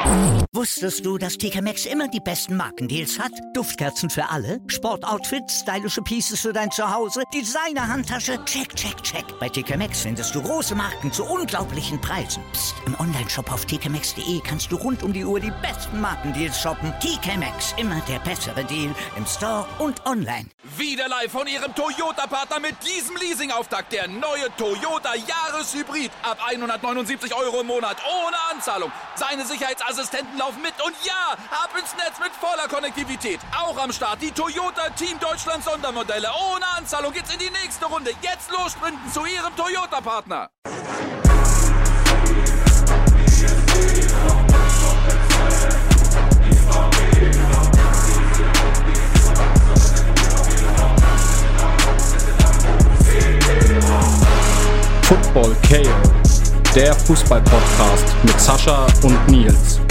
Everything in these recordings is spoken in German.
Wusstest du, dass TK Maxx immer die besten Markendeals hat? Duftkerzen für alle, Sportoutfits, stylische Pieces für dein Zuhause, Designer-Handtasche, check, check, check. Bei TK Maxx findest du große Marken zu unglaublichen Preisen. Psst. Im Onlineshop auf tkmaxx.de kannst du rund um die Uhr die besten Markendeals shoppen. TK Maxx, immer der bessere Deal im Store und online. Wieder live von Ihrem Toyota-Partner mit diesem Leasing-Auftakt. Der neue Toyota Jahreshybrid. Ab 179 € im Monat. Ohne Anzahlung. Seine Sicherheitsassistenten laufen mit. Und ja, ab ins Netz mit voller Konnektivität. Auch am Start die Toyota Team Deutschland Sondermodelle. Ohne Anzahlung geht's in die nächste Runde. Jetzt los sprinten zu Ihrem Toyota-Partner. Football KO, der Fußball-Podcast mit Sascha und Nils.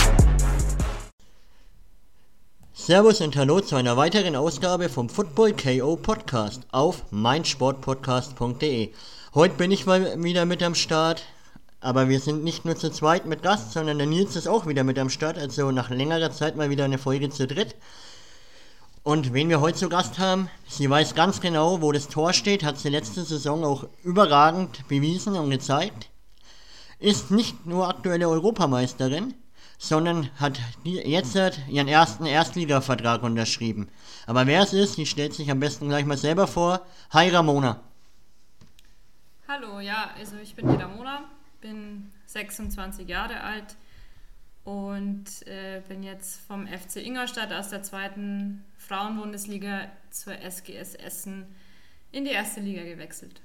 Servus und hallo zu einer weiteren Ausgabe vom Football KO Podcast auf meinsportpodcast.de. Heute bin ich mal wieder mit am Start, aber wir sind nicht nur zu zweit mit Gast, sondern der Nils ist auch wieder mit am Start, also nach längerer Zeit mal wieder eine Folge zu dritt. Und wen wir heute zu Gast haben, sie weiß ganz genau, wo das Tor steht, hat sie letzte Saison auch überragend bewiesen und gezeigt. Ist nicht nur aktuelle Europameisterin, sondern hat jetzt ihren ersten Erstligavertrag unterschrieben. Aber wer es ist, die stellt sich am besten gleich mal selber vor. Hi Ramona. Hallo, ja, also ich bin die Ramona, bin 26 Jahre alt und bin jetzt vom FC Ingolstadt aus der zweiten Frauenbundesliga zur SGS Essen in die erste Liga gewechselt.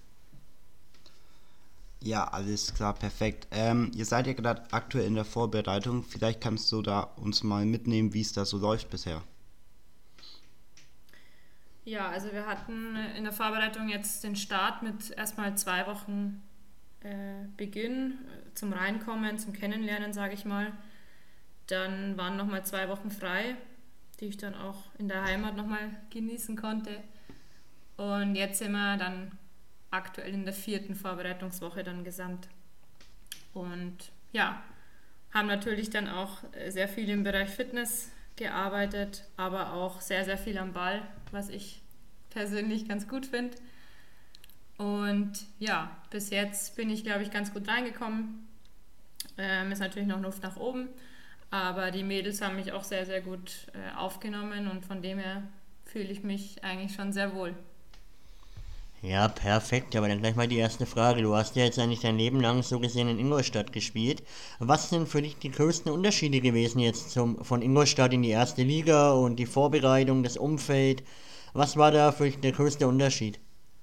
Ja, alles klar, perfekt. Ihr seid ja gerade aktuell in der Vorbereitung. Vielleicht kannst du da uns mal mitnehmen, wie es da so läuft bisher. Ja, also wir hatten in der Vorbereitung jetzt den Start mit erstmal 2 Wochen Beginn zum Reinkommen, zum Kennenlernen, sage ich mal. Dann waren nochmal 2 Wochen frei, die ich dann auch in der Heimat nochmal genießen konnte. Und jetzt sind wir dann aktuell in der 4. Vorbereitungswoche dann gesamt. Und ja, haben natürlich dann auch sehr viel im Bereich Fitness gearbeitet, aber auch sehr, sehr viel am Ball, was ich persönlich ganz gut finde. Und ja, bis jetzt bin ich, glaube ich, ganz gut reingekommen. Ist natürlich noch Luft nach oben, aber die Mädels haben mich auch sehr, sehr gut aufgenommen und von dem her fühle ich mich eigentlich schon sehr wohl. Ja, perfekt, aber dann gleich mal die erste Frage. Du hast ja jetzt eigentlich dein Leben lang so gesehen in Ingolstadt gespielt. Was sind für dich die größten Unterschiede gewesen jetzt von Ingolstadt in die erste Liga und die Vorbereitung, das Umfeld? Was war da für dich der größte Unterschied?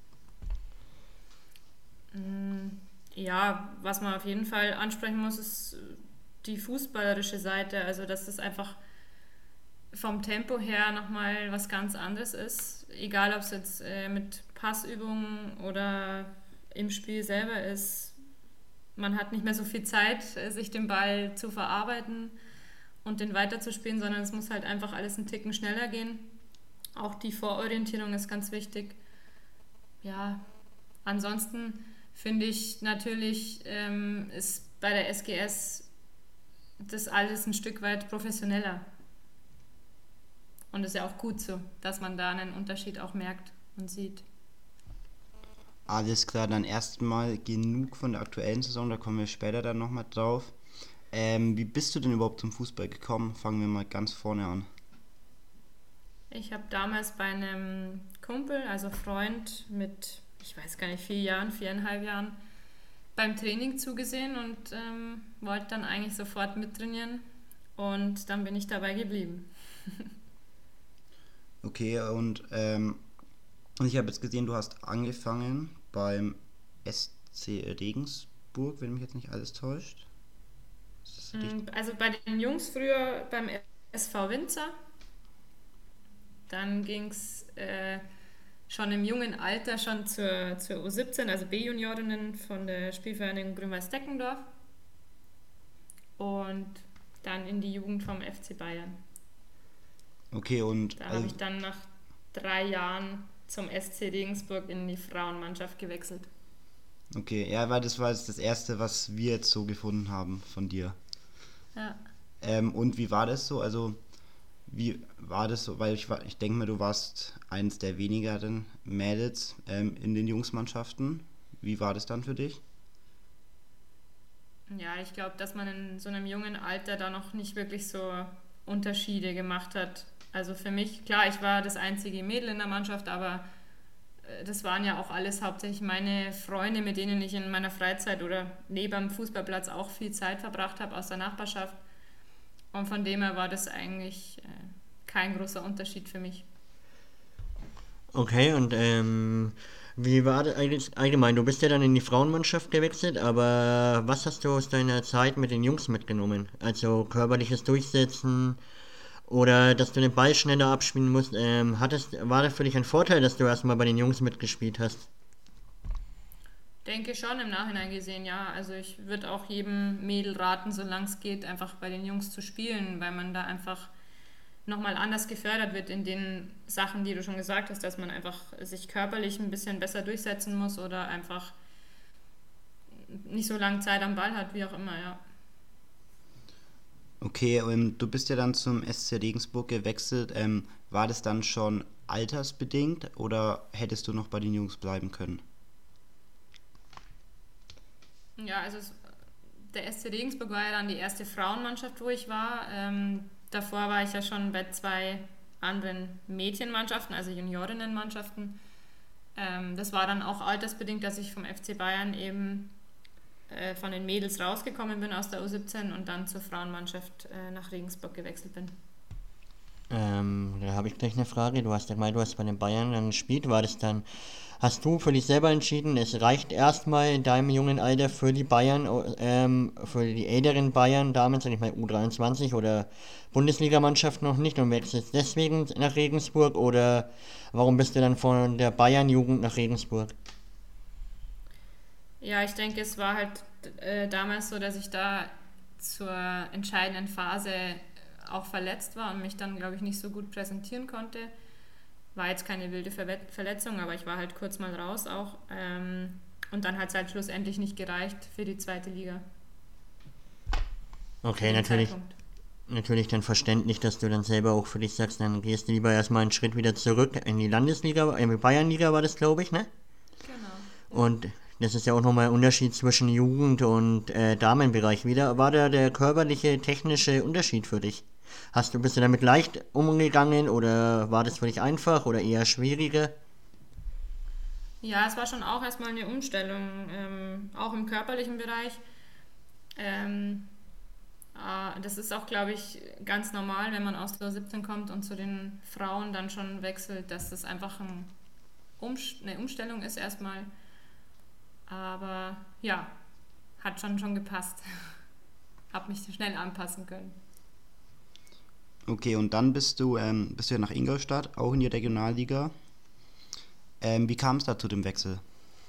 Ja, was man auf jeden Fall ansprechen muss, ist die fußballerische Seite. Also, dass das einfach vom Tempo her nochmal was ganz anderes ist. Egal, ob es jetzt mit Passübungen oder im Spiel selber ist. Man hat nicht mehr so viel Zeit, sich den Ball zu verarbeiten und den weiterzuspielen, sondern es muss halt einfach alles einen Ticken schneller gehen. Auch die Vororientierung ist ganz wichtig. Ja, ansonsten finde ich natürlich, ist bei der SGS das alles ein Stück weit professioneller. Und es ist ja auch gut so, dass man da einen Unterschied auch merkt und sieht. Alles klar, dann erstmal genug von der aktuellen Saison, da kommen wir später dann nochmal drauf. Wie bist du denn überhaupt zum Fußball gekommen? Fangen wir mal ganz vorne an. Ich habe damals bei einem Kumpel, also Freund mit, ich weiß gar nicht, 4,5 Jahren, beim Training zugesehen und wollte dann eigentlich sofort mittrainieren und dann bin ich dabei geblieben. Okay, und ich habe jetzt gesehen, du hast angefangen beim SC Regensburg, wenn mich jetzt nicht alles täuscht. Ist das richtig? Also bei den Jungs früher beim SV Winzer. Dann ging es schon im jungen Alter schon zur U17, also B-Juniorinnen von der Spielvereinigung Grün-Weiß-Deckendorf. Und dann in die Jugend vom FC Bayern. Okay, und da habe ich dann nach 3 Jahren zum SC Regensburg in die Frauenmannschaft gewechselt. Okay, ja, weil das war jetzt das Erste, was wir jetzt so gefunden haben von dir. Ja. Und wie war das so? Also, wie war das so? Weil ich denke mir, du warst eines der wenigeren Mädels in den Jungsmannschaften. Wie war das dann für dich? Ja, ich glaube, dass man in so einem jungen Alter da noch nicht wirklich so Unterschiede gemacht hat. Also für mich, klar, ich war das einzige Mädel in der Mannschaft, aber das waren ja auch alles hauptsächlich meine Freunde, mit denen ich in meiner Freizeit oder neben dem Fußballplatz auch viel Zeit verbracht habe aus der Nachbarschaft. Und von dem her war das eigentlich kein großer Unterschied für mich. Okay, und wie war das eigentlich allgemein? Du bist ja dann in die Frauenmannschaft gewechselt, aber was hast du aus deiner Zeit mit den Jungs mitgenommen? Also körperliches Durchsetzen oder dass du den Ball schneller abspielen musst. War das für dich ein Vorteil, dass du erstmal bei den Jungs mitgespielt hast? Denke schon im Nachhinein gesehen, ja. Also ich würde auch jedem Mädel raten, solange es geht, einfach bei den Jungs zu spielen, weil man da einfach nochmal anders gefördert wird in den Sachen, die du schon gesagt hast, dass man einfach sich körperlich ein bisschen besser durchsetzen muss oder einfach nicht so lange Zeit am Ball hat, wie auch immer, ja. Okay, du bist ja dann zum SC Regensburg gewechselt. War das dann schon altersbedingt oder hättest du noch bei den Jungs bleiben können? Ja, also der SC Regensburg war ja dann die erste Frauenmannschaft, wo ich war. Davor war ich ja schon bei 2 anderen Mädchenmannschaften, also Juniorinnenmannschaften. Das war dann auch altersbedingt, dass ich vom FC Bayern eben von den Mädels rausgekommen bin aus der U17 und dann zur Frauenmannschaft nach Regensburg gewechselt bin. Da habe ich gleich eine Frage. Du hast ja gemeint, du hast bei den Bayern dann gespielt. Hast du für dich selber entschieden, es reicht erstmal in deinem jungen Alter für die Bayern, für die älteren Bayern, damals, sag ich mal U23 oder Bundesligamannschaft noch nicht und wechselst deswegen nach Regensburg oder warum bist du dann von der Bayern-Jugend nach Regensburg? Ja, ich denke, es war halt damals so, dass ich da zur entscheidenden Phase auch verletzt war und mich dann, glaube ich, nicht so gut präsentieren konnte. War jetzt keine wilde Verletzung, aber ich war halt kurz mal raus auch. Und dann hat es halt schlussendlich nicht gereicht für die 2. Liga. Okay, natürlich dann verständlich, dass du dann selber auch für dich sagst, dann gehst du lieber erstmal einen Schritt wieder zurück in die Landesliga, Bayernliga war das, glaube ich, ne? Genau. Und das ist ja auch nochmal ein Unterschied zwischen Jugend- und Damenbereich. War da der körperliche, technische Unterschied für dich? Bist du damit leicht umgegangen oder war das für dich einfach oder eher schwieriger? Ja, es war schon auch erstmal eine Umstellung, auch im körperlichen Bereich. Das ist auch, glaube ich, ganz normal, wenn man aus der 17 kommt und zu den Frauen dann schon wechselt, dass das einfach eine Umstellung ist erstmal. Aber ja, hat schon gepasst. Hab mich schnell anpassen können. Okay, und dann bist du ja nach Ingolstadt, auch in die Regionalliga. Wie kam es da zu dem Wechsel?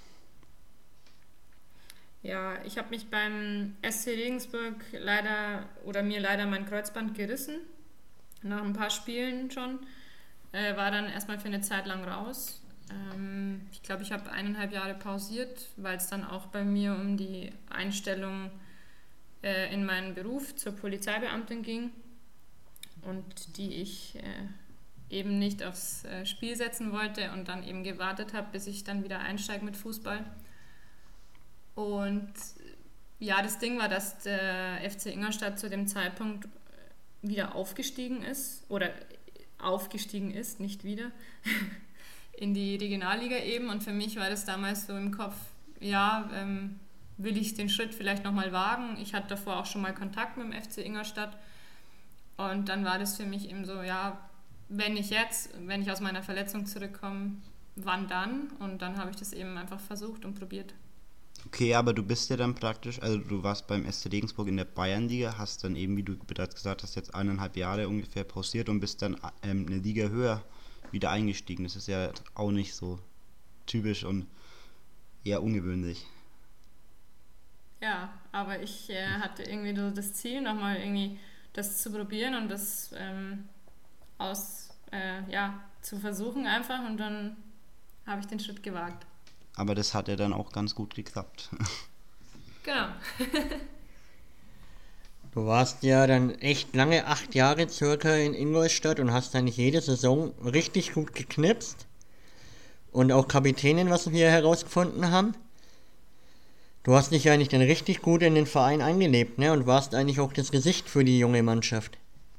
Ja, ich habe mich beim SC Regensburg mir leider mein Kreuzband gerissen. Nach ein paar Spielen schon. War dann erstmal für eine Zeit lang raus. Ich glaube, ich habe 1,5 Jahre pausiert, weil es dann auch bei mir um die Einstellung in meinen Beruf zur Polizeibeamtin ging und die ich eben nicht aufs Spiel setzen wollte und dann eben gewartet habe, bis ich dann wieder einsteige mit Fußball. Und ja, das Ding war, dass der FC Ingolstadt zu dem Zeitpunkt wieder aufgestiegen ist, nicht wieder, in die Regionalliga eben. Und für mich war das damals so im Kopf, ja, will ich den Schritt vielleicht nochmal wagen. Ich hatte davor auch schon mal Kontakt mit dem FC Ingolstadt. Und dann war das für mich eben so, ja, wenn ich aus meiner Verletzung zurückkomme, wann dann? Und dann habe ich das eben einfach versucht und probiert. Okay, aber du bist ja dann praktisch, also du warst beim SC Regensburg in der Bayernliga, hast dann eben, wie du bereits gesagt hast, jetzt 1,5 Jahre ungefähr pausiert und bist dann eine Liga höher wieder eingestiegen. Das ist ja auch nicht so typisch und eher ungewöhnlich. Ja, aber ich hatte irgendwie so das Ziel, nochmal irgendwie das zu probieren und das zu versuchen einfach und dann habe ich den Schritt gewagt. Aber das hat ja dann auch ganz gut geklappt. Genau. Du warst ja dann echt lange, 8 Jahre circa in Ingolstadt und hast dann jede Saison richtig gut geknipst. Und auch Kapitänin, was wir herausgefunden haben. Du hast dich eigentlich dann richtig gut in den Verein eingelebt, ne? Und warst eigentlich auch das Gesicht für die junge Mannschaft.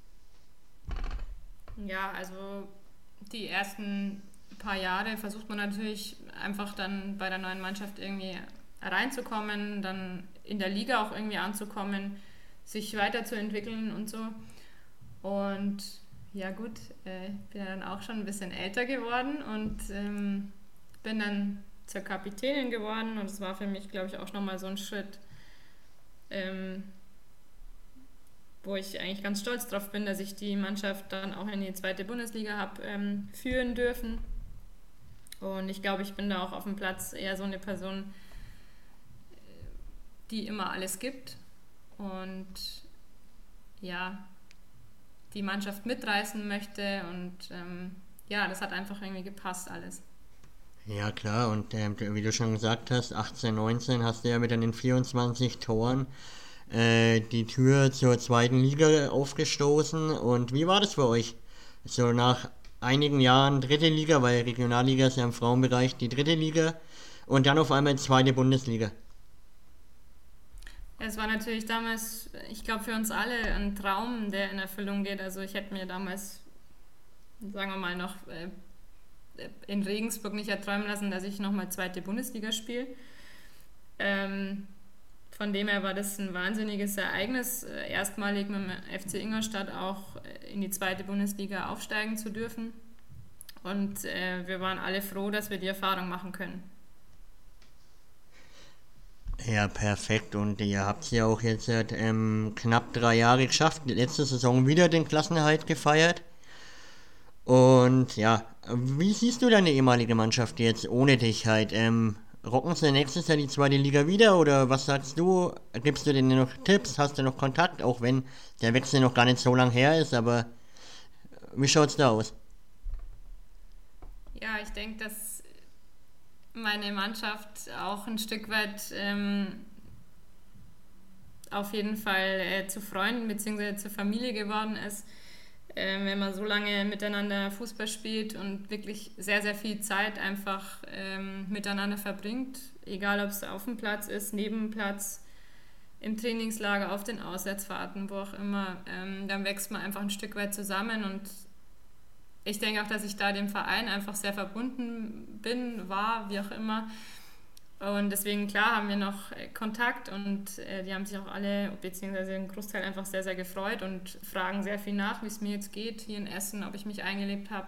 Ja, also die ersten paar Jahre versucht man natürlich einfach dann bei der neuen Mannschaft irgendwie reinzukommen, dann in der Liga auch irgendwie anzukommen, sich weiterzuentwickeln und so. Und ja gut, ich bin ja dann auch schon ein bisschen älter geworden und bin dann zur Kapitänin geworden und es war für mich, glaube ich, auch nochmal so ein Schritt, wo ich eigentlich ganz stolz drauf bin, dass ich die Mannschaft dann auch in die 2. Bundesliga habe führen dürfen. Und ich glaube, ich bin da auch auf dem Platz eher so eine Person, die immer alles gibt und ja, die Mannschaft mitreißen möchte und ja, das hat einfach irgendwie gepasst alles. Ja klar, und wie du schon gesagt hast, 18, 19 hast du ja mit deinen 24 Toren die Tür zur 2. Liga aufgestoßen. Und wie war das für euch? So nach einigen Jahren 3. Liga, weil Regionalliga ist ja im Frauenbereich die 3. Liga und dann auf einmal 2. Bundesliga. Es war natürlich damals, ich glaube für uns alle, ein Traum, der in Erfüllung geht. Also ich hätte mir damals, sagen wir mal, noch in Regensburg nicht erträumen lassen, dass ich nochmal 2. Bundesliga spiele. Von dem her war das ein wahnsinniges Ereignis, erstmalig mit dem FC Ingolstadt auch in die 2. Bundesliga aufsteigen zu dürfen. Und wir waren alle froh, dass wir die Erfahrung machen können. Ja, perfekt. Und ihr habt es ja auch jetzt seit knapp 3 Jahre geschafft. Letzte Saison wieder den Klassenerhalt gefeiert. Und ja, wie siehst du deine ehemalige Mannschaft jetzt ohne dich halt? Rocken sie nächstes Jahr die 2. Liga wieder oder was sagst du? Gibst du denen noch Tipps? Hast du noch Kontakt? Auch wenn der Wechsel noch gar nicht so lang her ist, aber wie schaut's da aus? Ja, ich denke, dass meine Mannschaft auch ein Stück weit auf jeden Fall zu Freunden bzw. zur Familie geworden ist. Wenn man so lange miteinander Fußball spielt und wirklich sehr, sehr viel Zeit einfach miteinander verbringt, egal ob es auf dem Platz ist, neben dem Platz, im Trainingslager, auf den Auswärtsfahrten, wo auch immer, dann wächst man einfach ein Stück weit zusammen und ich denke auch, dass ich da dem Verein einfach sehr verbunden bin, war, wie auch immer. Und deswegen, klar, haben wir noch Kontakt und die haben sich auch alle, beziehungsweise ein Großteil einfach sehr, sehr gefreut und fragen sehr viel nach, wie es mir jetzt geht hier in Essen, ob ich mich eingelebt habe.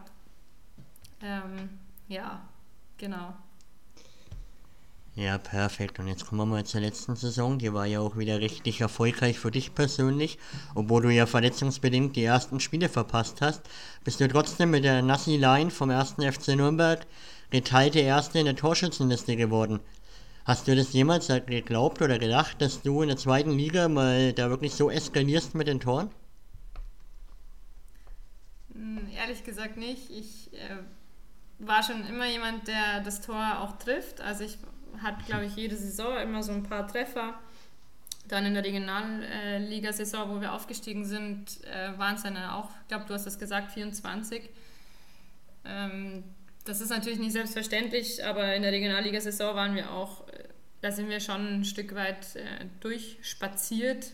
Ja, genau. Ja, perfekt. Und jetzt kommen wir mal zur letzten Saison. Die war ja auch wieder richtig erfolgreich für dich persönlich. Obwohl du ja verletzungsbedingt die ersten Spiele verpasst hast, bist du trotzdem mit der Nassi Line vom 1. FC Nürnberg geteilte Erste in der Torschützenliste geworden. Hast du das jemals geglaubt oder gedacht, dass du in der 2. Liga mal da wirklich so eskalierst mit den Toren? Ehrlich gesagt nicht. Ich war schon immer jemand, der das Tor auch trifft. Also ich hatte, glaube ich, jede Saison immer so ein paar Treffer. Dann in der Regionalliga-Saison, wo wir aufgestiegen sind, waren es dann auch, ich glaube, du hast das gesagt, 24. Das ist natürlich nicht selbstverständlich, aber in der Regionalliga-Saison waren wir auch, da sind wir schon ein Stück weit durchspaziert,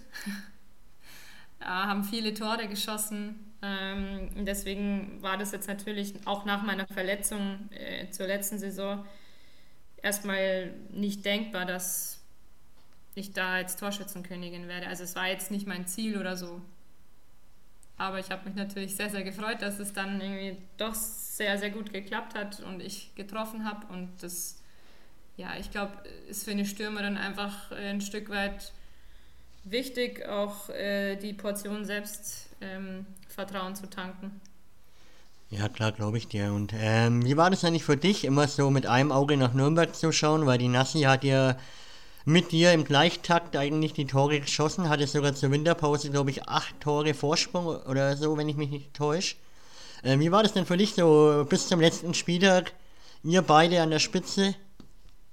haben viele Tore geschossen. Deswegen war das jetzt natürlich auch nach meiner Verletzung zur letzten Saison erstmal nicht denkbar, dass ich da jetzt Torschützenkönigin werde. Also es war jetzt nicht mein Ziel oder so. Aber ich habe mich natürlich sehr, sehr gefreut, dass es dann irgendwie doch sehr, sehr gut geklappt hat und ich getroffen habe. Und das, ja, ich glaube, ist für eine Stürmerin einfach ein Stück weit wichtig, auch die Portion Selbstvertrauen zu tanken. Ja, klar, glaube ich dir. Und wie war das eigentlich für dich, immer so mit einem Auge nach Nürnberg zu schauen? Weil die Nassi hat ja mit dir im Gleichtakt eigentlich die Tore geschossen, hatte sogar zur Winterpause, glaube ich, 8 Tore Vorsprung oder so, wenn ich mich nicht täusche. Wie war das denn für dich so bis zum letzten Spieltag, ihr beide an der Spitze?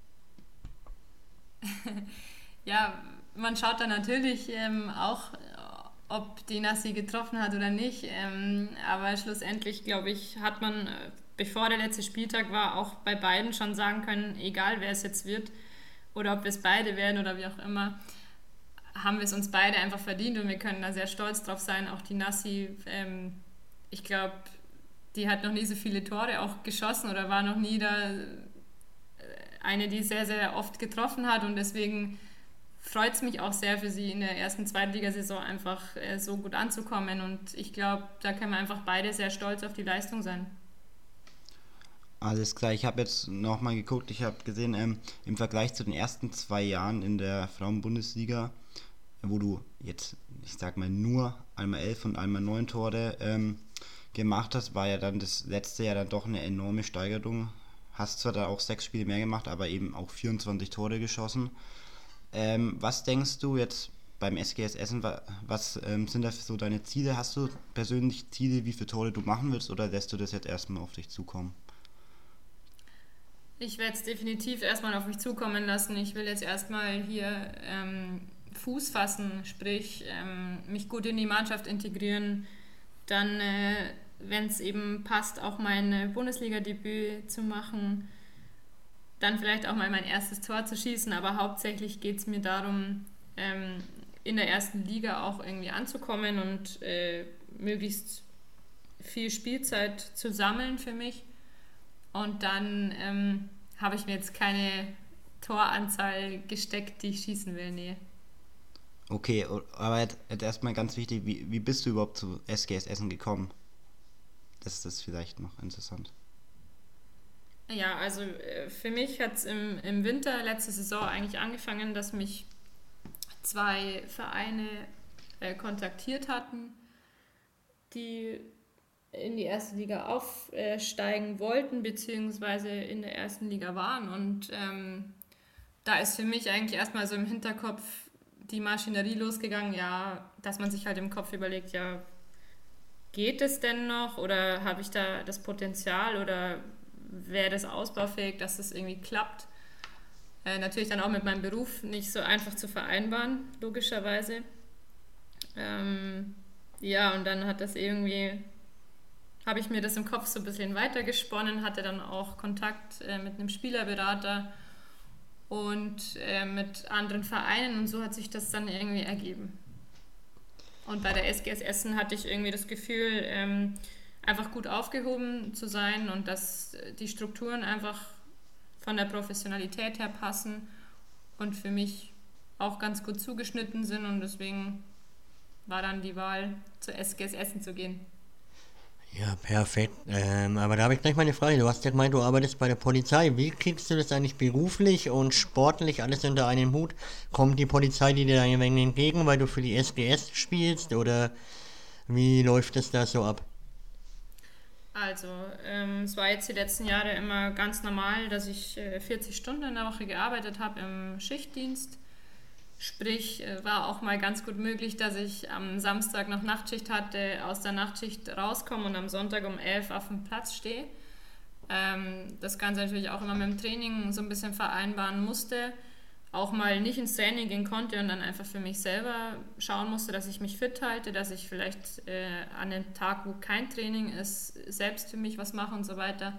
Ja, man schaut da natürlich auch ob die Nassi getroffen hat oder nicht. Aber schlussendlich, glaube ich, hat man, bevor der letzte Spieltag war, auch bei beiden schon sagen können, egal wer es jetzt wird oder ob wir es beide werden oder wie auch immer, haben wir es uns beide einfach verdient und wir können da sehr stolz drauf sein. Auch die Nassi, ich glaube, die hat noch nie so viele Tore auch geschossen oder war noch nie da eine, die sehr, sehr oft getroffen hat und deswegen freut es mich auch sehr für sie in der ersten Zweitligasaison einfach so gut anzukommen und ich glaube, da können wir einfach beide sehr stolz auf die Leistung sein. Alles klar, ich habe jetzt nochmal geguckt, ich habe gesehen, im Vergleich zu den ersten 2 Jahren in der Frauen-Bundesliga, wo du jetzt, ich sag mal, nur einmal 11 und einmal 9 Tore gemacht hast, war ja dann das letzte Jahr dann doch eine enorme Steigerung. Hast zwar da auch 6 Spiele mehr gemacht, aber eben auch 24 Tore geschossen. Was denkst du jetzt beim SGS Essen, was sind da so deine Ziele? Hast du persönlich Ziele, wie viele Tore du machen willst oder lässt du das jetzt erstmal auf dich zukommen? Ich werde es definitiv erstmal auf mich zukommen lassen. Ich will jetzt erstmal hier Fuß fassen, sprich mich gut in die Mannschaft integrieren, dann, wenn es eben passt, auch mein Bundesliga-Debüt zu machen, dann vielleicht auch mal mein erstes Tor zu schießen, aber hauptsächlich geht es mir darum, in der ersten Liga auch irgendwie anzukommen und möglichst viel Spielzeit zu sammeln für mich. Und dann habe ich mir jetzt keine Toranzahl gesteckt, die ich schießen will, nee. Okay, aber jetzt erstmal ganz wichtig, wie bist du überhaupt zu SGS Essen gekommen? Das ist vielleicht noch interessant. Ja, also für mich hat es im Winter letzte Saison eigentlich angefangen, dass mich 2 Vereine kontaktiert hatten, die in die erste Liga aufsteigen wollten, beziehungsweise in der ersten Liga waren. Und da ist für mich eigentlich erstmal so im Hinterkopf die Maschinerie losgegangen, ja, dass man sich halt im Kopf überlegt, ja, geht es denn noch oder habe ich da das Potenzial oder wäre das ausbaufähig, dass das irgendwie klappt. Natürlich dann auch mit meinem Beruf nicht so einfach zu vereinbaren, logischerweise. Ja, und dann habe ich mir das im Kopf so ein bisschen weitergesponnen, hatte dann auch Kontakt mit einem Spielerberater und mit anderen Vereinen und so hat sich das dann irgendwie ergeben. Und bei der SGS Essen hatte ich irgendwie das Gefühl, einfach gut aufgehoben zu sein und dass die Strukturen einfach von der Professionalität her passen und für mich auch ganz gut zugeschnitten sind und deswegen war dann die Wahl, zur SGS Essen zu gehen. Ja, perfekt. Aber da habe ich gleich mal eine Frage. Du hast ja gemeint, du arbeitest bei der Polizei. Wie kriegst du das eigentlich beruflich und sportlich alles unter einen Hut? Kommt die Polizei dir da ein wenig entgegen, weil du für die SGS spielst? Oder wie läuft es da so ab? Also, es war jetzt die letzten Jahre immer ganz normal, dass ich 40 Stunden in der Woche gearbeitet habe im Schichtdienst. Sprich, war auch mal ganz gut möglich, dass ich am Samstag noch Nachtschicht hatte, aus der Nachtschicht rauskomme und am Sonntag um 11 auf dem Platz stehe. Das Ganze natürlich auch immer mit dem Training so ein bisschen vereinbaren musste. Auch mal nicht ins Training gehen konnte und dann einfach für mich selber schauen musste, dass ich mich fit halte, dass ich vielleicht an dem Tag, wo kein Training ist, selbst für mich was mache und so weiter.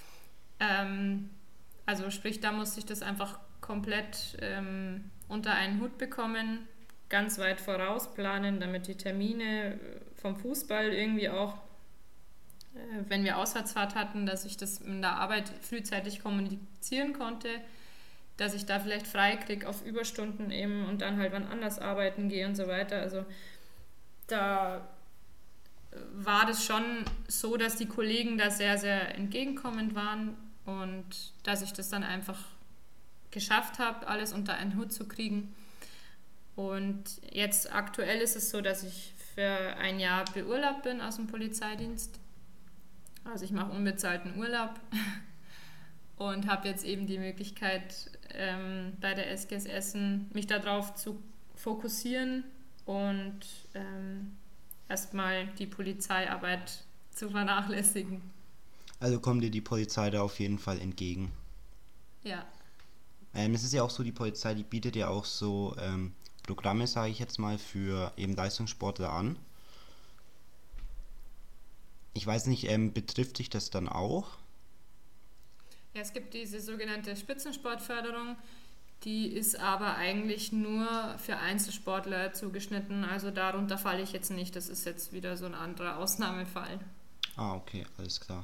Also sprich, da musste ich das einfach komplett unter einen Hut bekommen, ganz weit voraus planen, damit die Termine vom Fußball irgendwie auch, wenn wir Auswärtsfahrt hatten, dass ich das in der Arbeit frühzeitig kommunizieren konnte, dass ich da vielleicht frei kriege auf Überstunden eben und dann halt wann anders arbeiten gehe und so weiter. Also da war das schon so, dass die Kollegen da sehr, sehr entgegenkommend waren und dass ich das dann einfach geschafft habe, alles unter einen Hut zu kriegen. Und jetzt aktuell ist es so, dass ich für ein Jahr beurlaubt bin aus dem Polizeidienst. Also ich mache unbezahlten Urlaub und habe jetzt eben die Möglichkeit, bei der SGS Essen mich darauf zu fokussieren und erstmal die Polizeiarbeit zu vernachlässigen. Also kommt dir die Polizei da auf jeden Fall entgegen? Ja. Es ist ja auch so, die Polizei, die bietet ja auch so Programme, sage ich jetzt mal, für eben Leistungssportler an. Ich weiß nicht, betrifft dich das dann auch? Ja, es gibt diese sogenannte Spitzensportförderung, die ist aber eigentlich nur für Einzelsportler zugeschnitten, also darunter falle ich jetzt nicht, das ist jetzt wieder so ein anderer Ausnahmefall. Ah, okay, alles klar.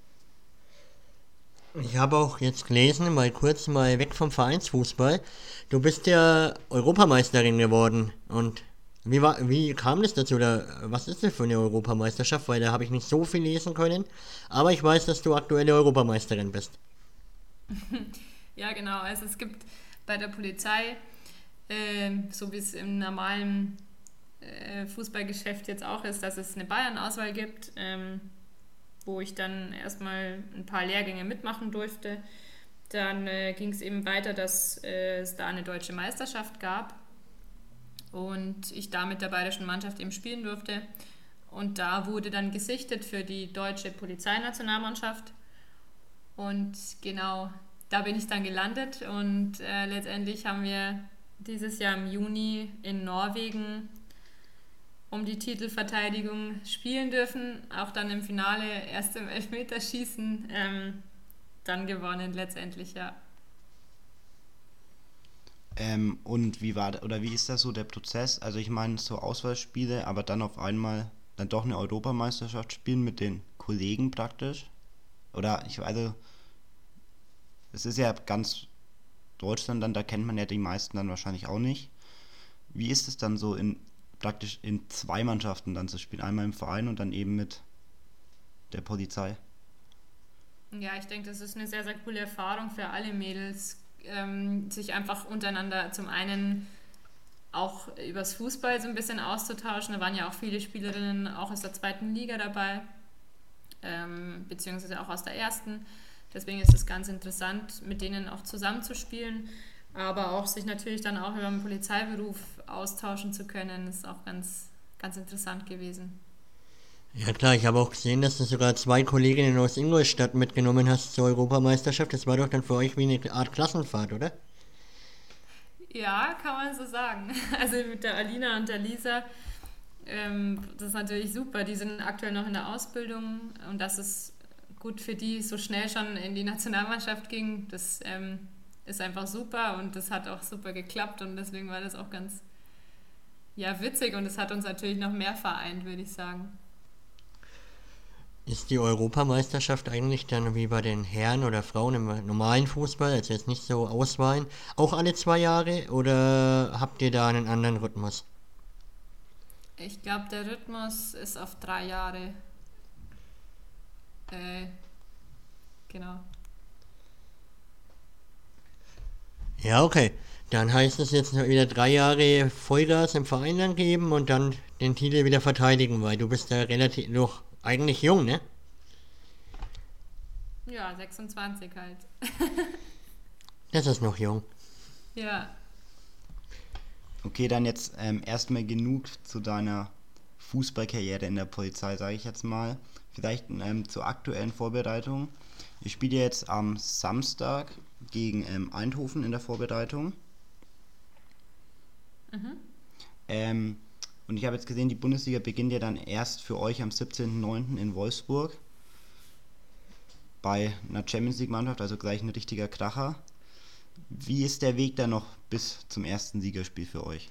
Ich habe auch jetzt gelesen, mal kurz mal weg vom Vereinsfußball. Du bist ja Europameisterin geworden. Und wie kam das dazu? Oder was ist das für eine Europameisterschaft? Weil da habe ich nicht so viel lesen können. Aber ich weiß, dass du aktuelle Europameisterin bist. Ja, genau, also es gibt bei der Polizei, so wie es im normalen Fußballgeschäft jetzt auch ist, dass es eine Bayern-Auswahl gibt, wo ich dann erstmal ein paar Lehrgänge mitmachen durfte. Dann ging es eben weiter, dass es da eine deutsche Meisterschaft gab und ich da mit der bayerischen Mannschaft eben spielen durfte. Und da wurde dann gesichtet für die deutsche Polizeinationalmannschaft. Und genau, da bin ich dann gelandet und letztendlich haben wir dieses Jahr im Juni in Norwegen um die Titelverteidigung spielen dürfen, auch dann im Finale erst im Elfmeterschießen dann gewonnen letztendlich, ja. Und wie ist das so der Prozess? Also ich meine so Auswahlspiele, aber dann auf einmal dann doch eine Europameisterschaft spielen mit den Kollegen praktisch? Es ist ja ganz Deutschland dann, da kennt man ja die meisten dann wahrscheinlich auch nicht. Wie ist es dann so praktisch in zwei Mannschaften dann zu spielen? Einmal im Verein und dann eben mit der Polizei? Ja, ich denke, das ist eine sehr, sehr coole Erfahrung für alle Mädels, sich einfach untereinander zum einen auch übers Fußball so ein bisschen auszutauschen. Da waren ja auch viele Spielerinnen auch aus der zweiten Liga dabei, beziehungsweise auch aus der ersten. Deswegen ist es ganz interessant, mit denen auch zusammenzuspielen, aber auch sich natürlich dann auch über den Polizeiberuf austauschen zu können, ist auch ganz, ganz interessant gewesen. Ja klar, ich habe auch gesehen, dass du sogar 2 Kolleginnen aus Ingolstadt mitgenommen hast zur Europameisterschaft. Das war doch dann für euch wie eine Art Klassenfahrt, oder? Ja, kann man so sagen. Also mit der Alina und der Lisa, das ist natürlich super. Die sind aktuell noch in der Ausbildung und dass es gut für die so schnell schon in die Nationalmannschaft ging, das ist einfach super und das hat auch super geklappt und deswegen war das auch ganz witzig und es hat uns natürlich noch mehr vereint, würde ich sagen. Ist die Europameisterschaft eigentlich dann wie bei den Herren oder Frauen im normalen Fußball, also jetzt nicht so Auswahlen, auch alle 2 Jahre oder habt ihr da einen anderen Rhythmus? Ich glaube, der Rhythmus ist auf 3 Jahre. Genau. Ja, okay. Dann heißt es jetzt noch wieder 3 Jahre Vollgas im Verein dann geben und dann den Titel wieder verteidigen, weil du bist ja relativ noch eigentlich jung, ne? Ja, 26 halt. Das ist noch jung. Ja. Okay, dann jetzt erstmal genug zu deiner Fußballkarriere in der Polizei, sage ich jetzt mal. Vielleicht zur aktuellen Vorbereitung. Ich spiele jetzt am Samstag gegen Eindhoven in der Vorbereitung. Und ich habe jetzt gesehen, die Bundesliga beginnt ja dann erst für euch am 17.09. in Wolfsburg. Bei einer Champions League Mannschaft, also gleich ein richtiger Kracher. Wie ist der Weg dann noch bis zum ersten Siegerspiel für euch?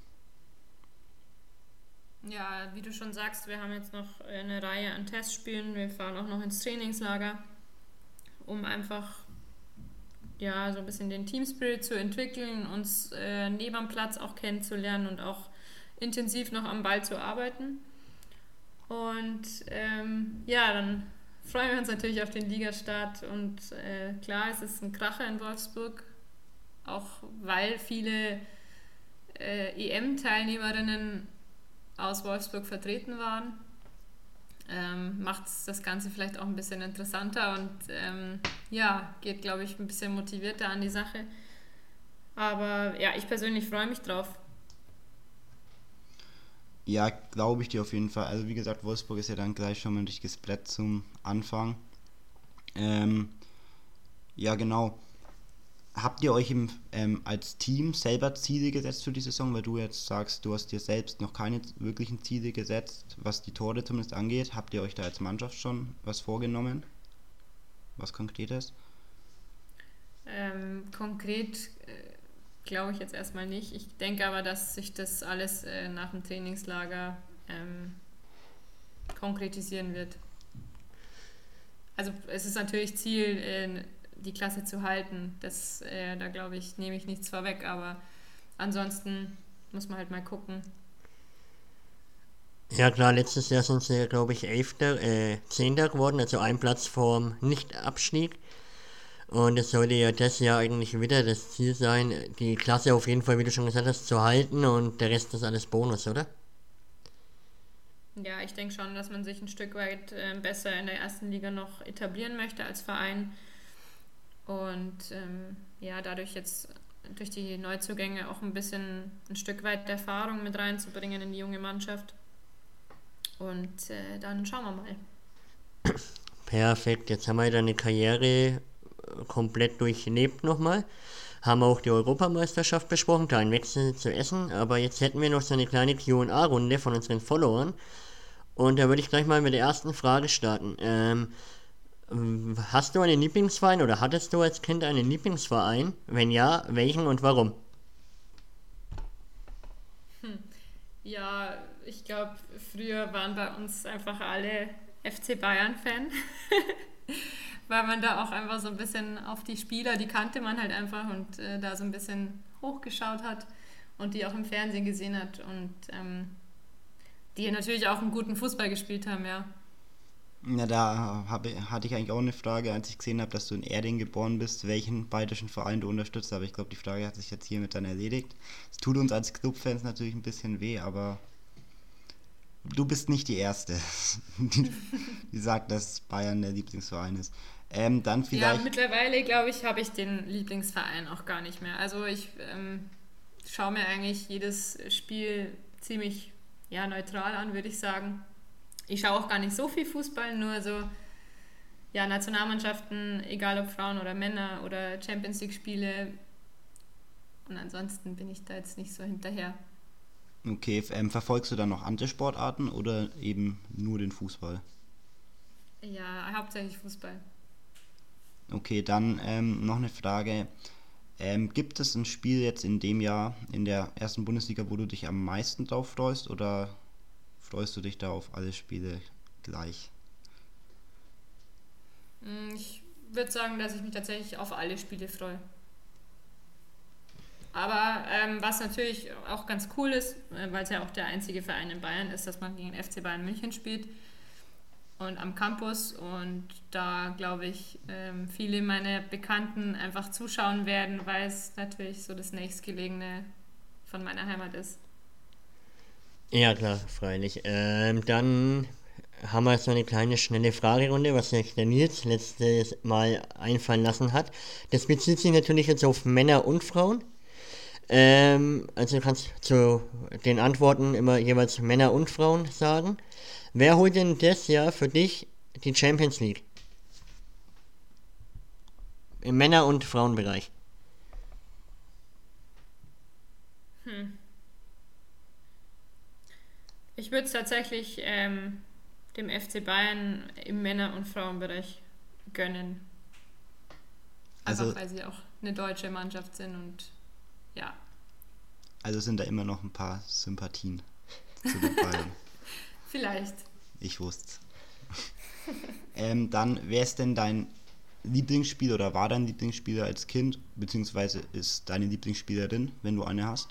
Ja, wie du schon sagst, wir haben jetzt noch eine Reihe an Testspielen. Wir fahren auch noch ins Trainingslager, um einfach so ein bisschen den Teamspirit zu entwickeln, uns neben am Platz auch kennenzulernen und auch intensiv noch am Ball zu arbeiten. Und dann freuen wir uns natürlich auf den Ligastart und klar, es ist ein Kracher in Wolfsburg, auch weil viele EM-Teilnehmerinnen aus Wolfsburg vertreten waren. Macht das Ganze vielleicht auch ein bisschen interessanter und geht, glaube ich, ein bisschen motivierter an die Sache. Aber ja, ich persönlich freue mich drauf. Ja, glaube ich dir auf jeden Fall. Also wie gesagt, Wolfsburg ist ja dann gleich schon mal ein richtiges Brett zum Anfang. Ja, genau. Habt ihr euch als Team selber Ziele gesetzt für die Saison? Weil du jetzt sagst, du hast dir selbst noch keine wirklichen Ziele gesetzt, was die Tore zumindest angeht. Habt ihr euch da als Mannschaft schon was vorgenommen? Was Konkretes? Konkret glaube ich jetzt erstmal nicht. Ich denke aber, dass sich das alles nach dem Trainingslager konkretisieren wird. Also es ist natürlich Ziel, die Klasse zu halten. Da glaube ich, nehme ich nichts vorweg, aber ansonsten muss man halt mal gucken. Ja klar, letztes Jahr sind sie, glaube ich, 10. geworden, also ein Platz vorm Nicht-Abstieg. Und es sollte ja das Jahr eigentlich wieder das Ziel sein, die Klasse auf jeden Fall, wie du schon gesagt hast, zu halten und der Rest ist alles Bonus, oder? Ja, ich denke schon, dass man sich ein Stück weit besser in der ersten Liga noch etablieren möchte als Verein. Und dadurch jetzt durch die Neuzugänge auch ein Stück weit der Erfahrung mit reinzubringen in die junge Mannschaft. Und dann schauen wir mal. Perfekt, jetzt haben wir deine Karriere komplett durchlebt nochmal. Haben auch die Europameisterschaft besprochen, kleinen Wechsel zu Essen, aber jetzt hätten wir noch so eine kleine Q&A-Runde von unseren Followern. Und da würde ich gleich mal mit der ersten Frage starten. Hast du einen Lieblingsverein oder hattest du als Kind einen Lieblingsverein? Wenn ja, welchen und warum? Ja, ich glaube, früher waren bei uns einfach alle FC Bayern-Fan, weil man da auch einfach so ein bisschen auf die Spieler, die kannte man halt einfach und da so ein bisschen hochgeschaut hat und die auch im Fernsehen gesehen hat und die natürlich auch einen guten Fußball gespielt haben, ja. Ja, da hatte ich eigentlich auch eine Frage, als ich gesehen habe, dass du in Erding geboren bist, welchen bayerischen Verein du unterstützt, aber ich glaube, die Frage hat sich jetzt hiermit dann erledigt. Es tut uns als Clubfans natürlich ein bisschen weh, aber du bist nicht die Erste, die sagt, dass Bayern der Lieblingsverein ist. Dann vielleicht... Ja, mittlerweile, glaube ich, habe ich den Lieblingsverein auch gar nicht mehr. Also ich schaue mir eigentlich jedes Spiel ziemlich neutral an, würde ich sagen. Ich schaue auch gar nicht so viel Fußball, nur so Nationalmannschaften, egal ob Frauen oder Männer oder Champions League Spiele. Und ansonsten bin ich da jetzt nicht so hinterher. Okay, verfolgst du dann noch andere Sportarten oder eben nur den Fußball? Ja, hauptsächlich Fußball. Okay, dann noch eine Frage. Gibt es ein Spiel jetzt in dem Jahr in der ersten Bundesliga, wo du dich am meisten drauf freust, oder freust du dich da auf alle Spiele gleich? Ich würde sagen, dass ich mich tatsächlich auf alle Spiele freue. Aber was natürlich auch ganz cool ist, weil es ja auch der einzige Verein in Bayern ist, dass man gegen den FC Bayern München spielt und am Campus, und da glaube ich, viele meiner Bekannten einfach zuschauen werden, weil es natürlich so das nächstgelegene von meiner Heimat ist. Ja klar, freilich. Dann haben wir jetzt noch eine kleine, schnelle Fragerunde, was sich der Nils letztes Mal einfallen lassen hat. Das bezieht sich natürlich jetzt auf Männer und Frauen. Also du kannst zu den Antworten immer jeweils Männer und Frauen sagen. Wer holt denn das Jahr für dich die Champions League? Im Männer- und Frauenbereich. Ich würde es tatsächlich dem FC Bayern im Männer- und Frauenbereich gönnen. Einfach weil sie auch eine deutsche Mannschaft sind und ja. Also sind da immer noch ein paar Sympathien zu den Bayern. Vielleicht. Ich wusste es. Dann, wer ist denn dein Lieblingsspieler oder war dein Lieblingsspieler als Kind, beziehungsweise ist deine Lieblingsspielerin, wenn du eine hast?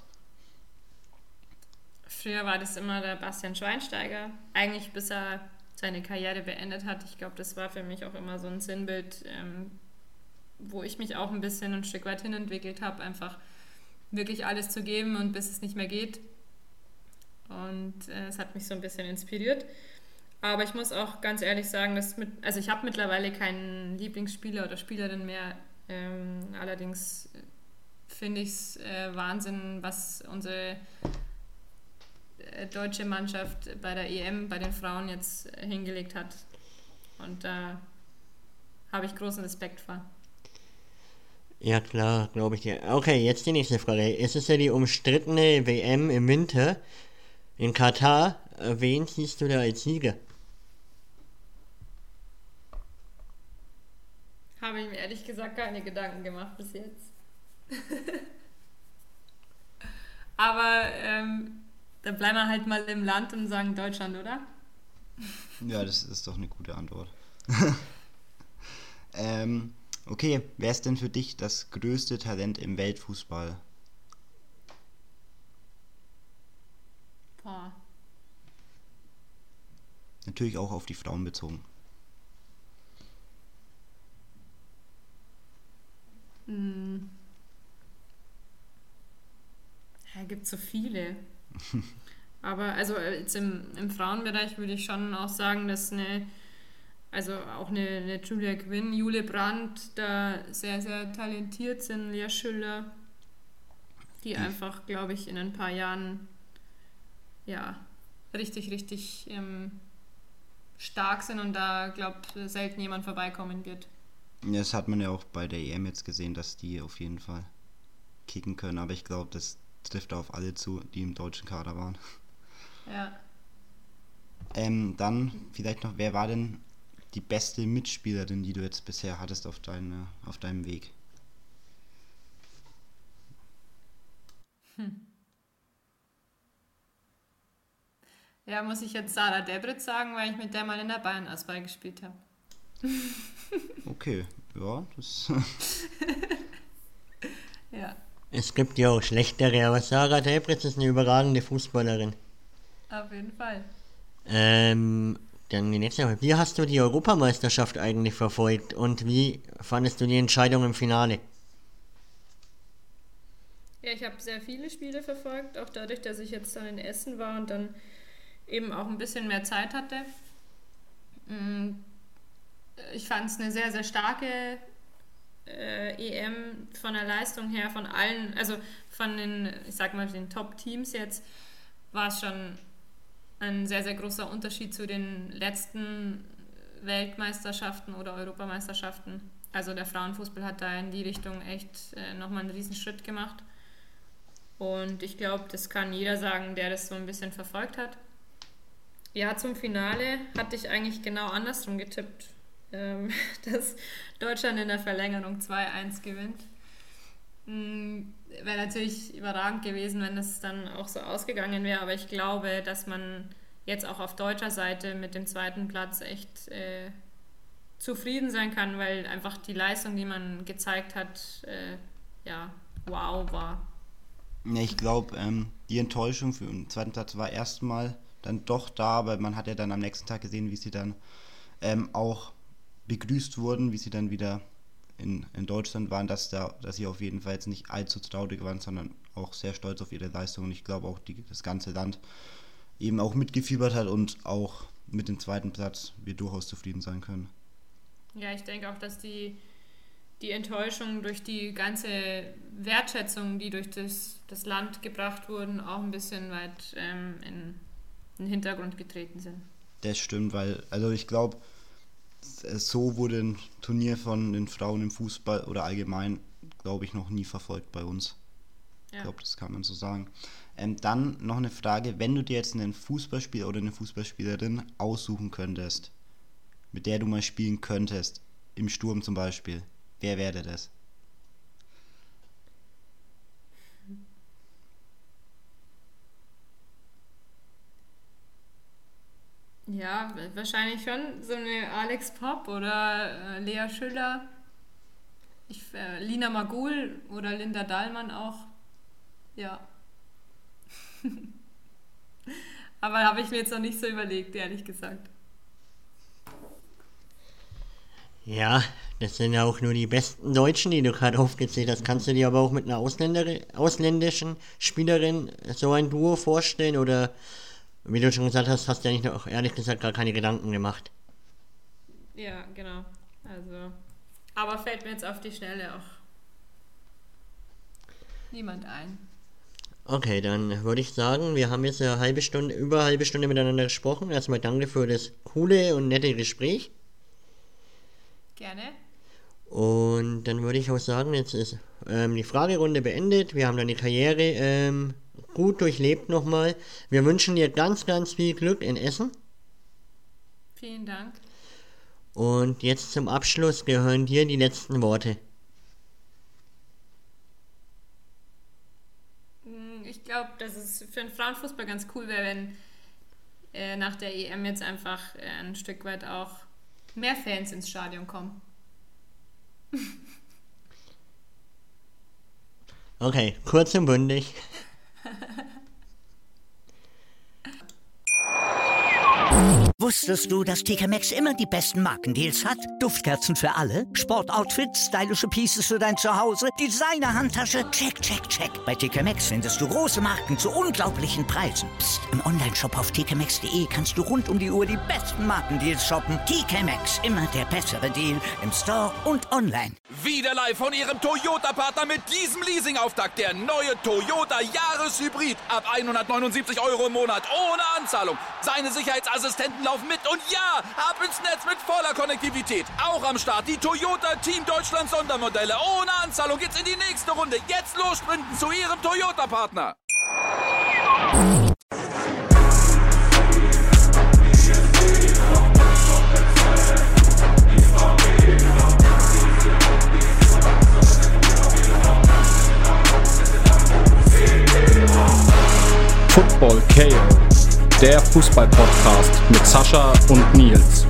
Früher war das immer der Bastian Schweinsteiger, eigentlich bis er seine Karriere beendet hat. Ich glaube, das war für mich auch immer so ein Sinnbild, wo ich mich auch ein Stück weit hinentwickelt habe, einfach wirklich alles zu geben und bis es nicht mehr geht. Und es hat mich so ein bisschen inspiriert. Aber ich muss auch ganz ehrlich sagen, ich habe mittlerweile keinen Lieblingsspieler oder Spielerin mehr. Allerdings finde ich es Wahnsinn, was unsere deutsche Mannschaft bei der EM, bei den Frauen jetzt hingelegt hat. Und da habe ich großen Respekt vor. Ja klar, glaube ich dir. Okay, jetzt die nächste Frage. Es ist ja die umstrittene WM im Winter in Katar. Wen siehst du da als Sieger? Habe ich mir ehrlich gesagt keine Gedanken gemacht bis jetzt. Aber dann bleiben wir halt mal im Land und sagen Deutschland, oder? Ja, das ist doch eine gute Antwort. Okay, wer ist denn für dich das größte Talent im Weltfußball? Boah. Natürlich auch auf die Frauen bezogen. Ja, gibt so viele. Aber also jetzt im Frauenbereich würde ich schon auch sagen, dass eine Julia Quinn, Jule Brandt da sehr, sehr talentiert sind, Lea Schüller, die einfach, glaube ich, in ein paar Jahren ja richtig, richtig stark sind und da, glaube ich, selten jemand vorbeikommen wird. Ja, das hat man ja auch bei der EM jetzt gesehen, dass die auf jeden Fall kicken können, aber ich glaube, das trifft auf alle zu, die im deutschen Kader waren. Ja. Dann vielleicht noch, wer war denn die beste Mitspielerin, die du jetzt bisher hattest auf deinem Weg? Ja, muss ich jetzt Sarah Debritz sagen, weil ich mit der mal in der Bayern-Auswahl gespielt habe. Okay, ja, das... Ja, Es gibt ja auch schlechtere, aber Sarah Debritz ist eine überragende Fußballerin. auf jeden Fall. Dann die nächste Frage. Wie hast du die Europameisterschaft eigentlich verfolgt und wie fandest du die Entscheidung im Finale? Ja, ich habe sehr viele Spiele verfolgt, auch dadurch, dass ich jetzt dann in Essen war und dann eben auch ein bisschen mehr Zeit hatte. Ich fand es eine sehr, sehr starke EM von der Leistung her, von allen, also von den, ich sag mal, den Top-Teams jetzt, war es schon ein sehr, sehr großer Unterschied zu den letzten Weltmeisterschaften oder Europameisterschaften. Also der Frauenfußball hat da in die Richtung echt nochmal einen riesen Schritt gemacht. Und ich glaube, das kann jeder sagen, der das so ein bisschen verfolgt hat. Ja, zum Finale hatte ich eigentlich genau andersrum getippt, dass Deutschland in der Verlängerung 2-1 gewinnt. Wäre natürlich überragend gewesen, wenn das dann auch so ausgegangen wäre, aber ich glaube, dass man jetzt auch auf deutscher Seite mit dem zweiten Platz echt zufrieden sein kann, weil einfach die Leistung, die man gezeigt hat, wow war. Ja, ich glaube, die Enttäuschung für den zweiten Platz war erstmal dann doch da, aber man hat ja dann am nächsten Tag gesehen, wie sie dann auch begrüßt wurden, wie sie dann wieder in Deutschland waren, dass sie auf jeden Fall jetzt nicht allzu traurig waren, sondern auch sehr stolz auf ihre Leistung und ich glaube auch das ganze Land eben auch mitgefiebert hat und auch mit dem zweiten Platz wir durchaus zufrieden sein können. Ja, ich denke auch, dass die Enttäuschung durch die ganze Wertschätzung, die durch das Land gebracht wurden, auch ein bisschen weit in den Hintergrund getreten sind. Das stimmt, weil, also ich glaube, so wurde ein Turnier von den Frauen im Fußball oder allgemein, glaube ich, noch nie verfolgt bei uns. Ja. Ich glaube, das kann man so sagen. Dann noch eine Frage, wenn du dir jetzt einen Fußballspieler oder eine Fußballspielerin aussuchen könntest, mit der du mal spielen könntest, im Sturm zum Beispiel, wer wäre das? Ja, wahrscheinlich schon so eine Alex Popp oder Lea Schüller, Lina Magul oder Linda Dahlmann auch. Ja. Aber habe ich mir jetzt noch nicht so überlegt, ehrlich gesagt. Ja, das sind ja auch nur die besten Deutschen, die du gerade aufgezählt hast. Kannst du dir aber auch mit einer ausländischen Spielerin so ein Duo vorstellen oder... Wie du schon gesagt hast, hast du ja nicht auch ehrlich gesagt gar keine Gedanken gemacht. Ja, genau. Also, aber fällt mir jetzt auf die Schnelle auch niemand ein. Okay, dann würde ich sagen, wir haben jetzt über eine halbe Stunde miteinander gesprochen. Erstmal danke für das coole und nette Gespräch. Gerne. Und dann würde ich auch sagen, jetzt ist die Fragerunde beendet. Wir haben deine Karriere gut durchlebt nochmal. Wir wünschen dir ganz, ganz viel Glück in Essen. Vielen Dank. Und jetzt zum Abschluss gehören dir die letzten Worte. Ich glaube, dass es für den Frauenfußball ganz cool wäre, wenn nach der EM jetzt einfach ein Stück weit auch mehr Fans ins Stadion kommen. Okay, kurz und bündig. Wusstest du, dass TK Maxx immer die besten Markendeals hat? Duftkerzen für alle, Sportoutfits, stylische Pieces für dein Zuhause, Designer-Handtasche, check, check, check. Bei TK Maxx findest du große Marken zu unglaublichen Preisen. Psst. Im Onlineshop auf tkmaxx.de kannst du rund um die Uhr die besten Markendeals shoppen. TK Maxx, immer der bessere Deal im Store und online. Wieder live von Ihrem Toyota-Partner mit diesem Leasing-Auftakt. Der neue Toyota Jahreshybrid. Ab 179 € im Monat. Ohne Anzahlung. Seine Sicherheitsassistenten laufen mit. Und ja, ab ins Netz mit voller Konnektivität. Auch am Start die Toyota Team Deutschland Sondermodelle. Ohne Anzahlung geht's in die nächste Runde. Jetzt los sprinten zu Ihrem Toyota-Partner. Football KO, der Fußball-Podcast mit Sascha und Nils.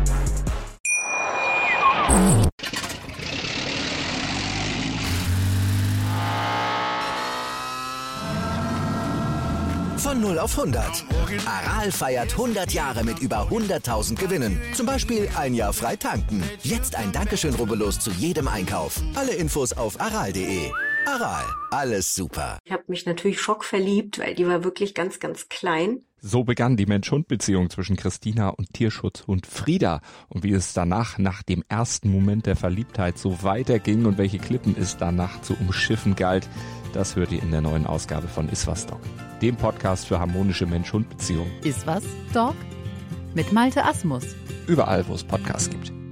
Von 0 auf 100. Aral feiert 100 Jahre mit über 100.000 Gewinnen. Zum Beispiel ein Jahr frei tanken. Jetzt ein Dankeschön, rubbellos zu jedem Einkauf. Alle Infos auf aral.de. Aral, alles super. Ich habe mich natürlich schockverliebt, weil die war wirklich ganz, ganz klein. So begann die Mensch-Hund-Beziehung zwischen Christina und Tierschutzhund Frieda. Und wie es danach, nach dem ersten Moment der Verliebtheit, so weiterging und welche Klippen es danach zu umschiffen galt, das hört ihr in der neuen Ausgabe von Iswas Dog, dem Podcast für harmonische Mensch-Hund-Beziehungen. Iswas Dog? Mit Malte Asmus. Überall, wo es Podcasts gibt.